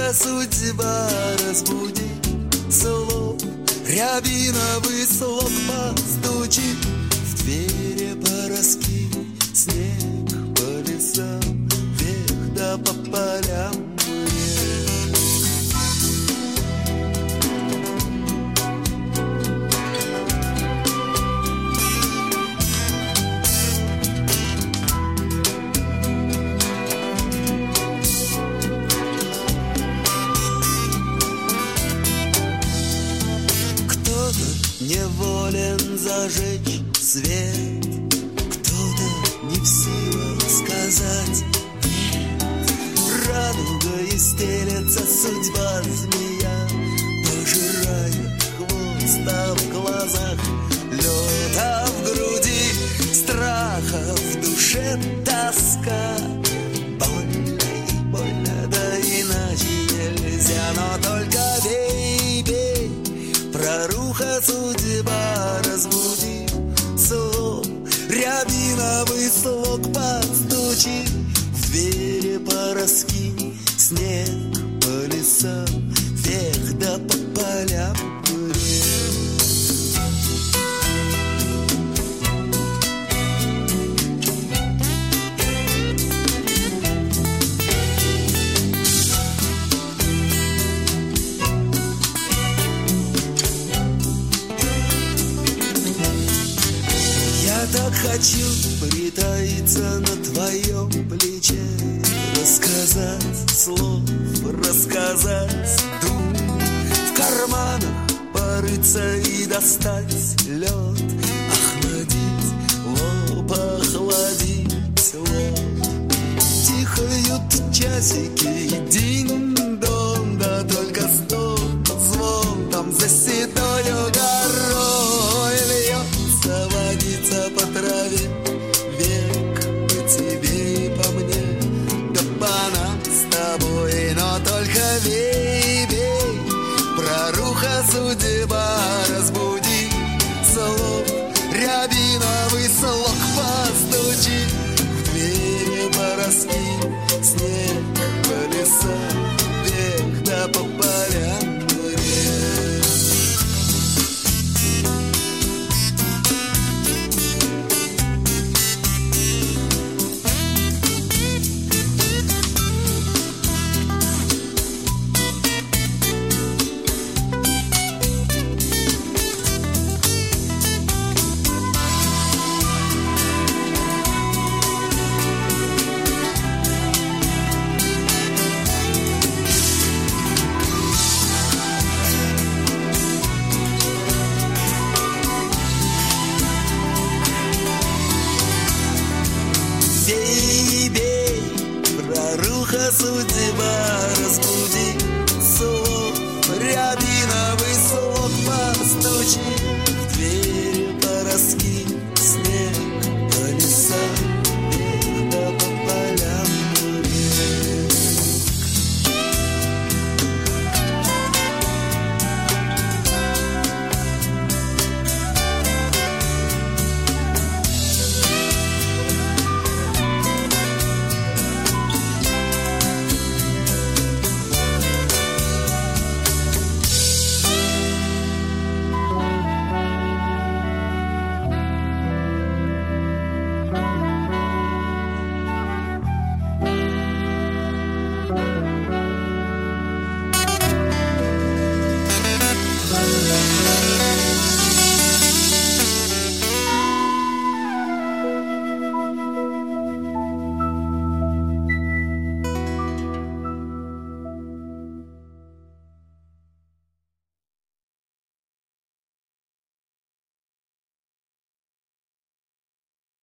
Поруха судьба разбуди, слов рябиновый слог постучи, в двери пороски, снег по лесам, вверх да по полям мне. Неволен зажечь свет, кто-то не в силах сказать нет. Радугой стелется судьба змея, пожирает хвост, а в глазах лед, а в груди страха, в душе тоска. Больно и больно, да иначе нельзя, но только бей, бей. Проруха судьба разбуди, слог рябиновый слог постучи, в двери пороски, снег по лесам, вверх да по полям мне. Так хочу притаиться на твоем плече, рассказать слов, рассказать дум, в карманах порыться и достать лед, охладить лоб, охладить лоб. Тихают часики, динь-дон, да только стон, звон там за седою горой льется водица по траве, век по тебе и по мне, да по нам с тобой, но только бей, бей. Проруха судьба разбуди, слов рябиновый слог постучи, в двери пороски, снег по лесам,